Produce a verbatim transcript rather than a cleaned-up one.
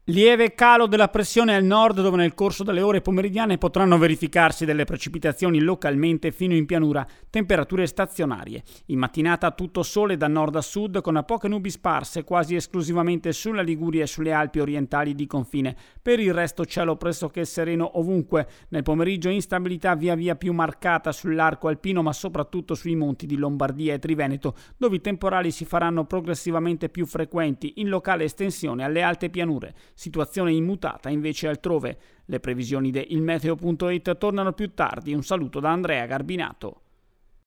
Lieve calo della pressione al nord, dove nel corso delle ore pomeridiane potranno verificarsi delle precipitazioni localmente fino in pianura, temperature stazionarie. In mattinata tutto sole da nord a sud, con poche nubi sparse quasi esclusivamente sulla Liguria e sulle Alpi orientali di confine. Per il resto cielo pressoché sereno ovunque. Nel pomeriggio instabilità via via più marcata sull'arco alpino, ma soprattutto sui monti di Lombardia e Triveneto, dove i temporali si faranno progressivamente più frequenti, in locale estensione alle alte pianure. Situazione immutata invece altrove. Le previsioni di ilmeteo punto it tornano più tardi. Un saluto da Andrea Garbinato.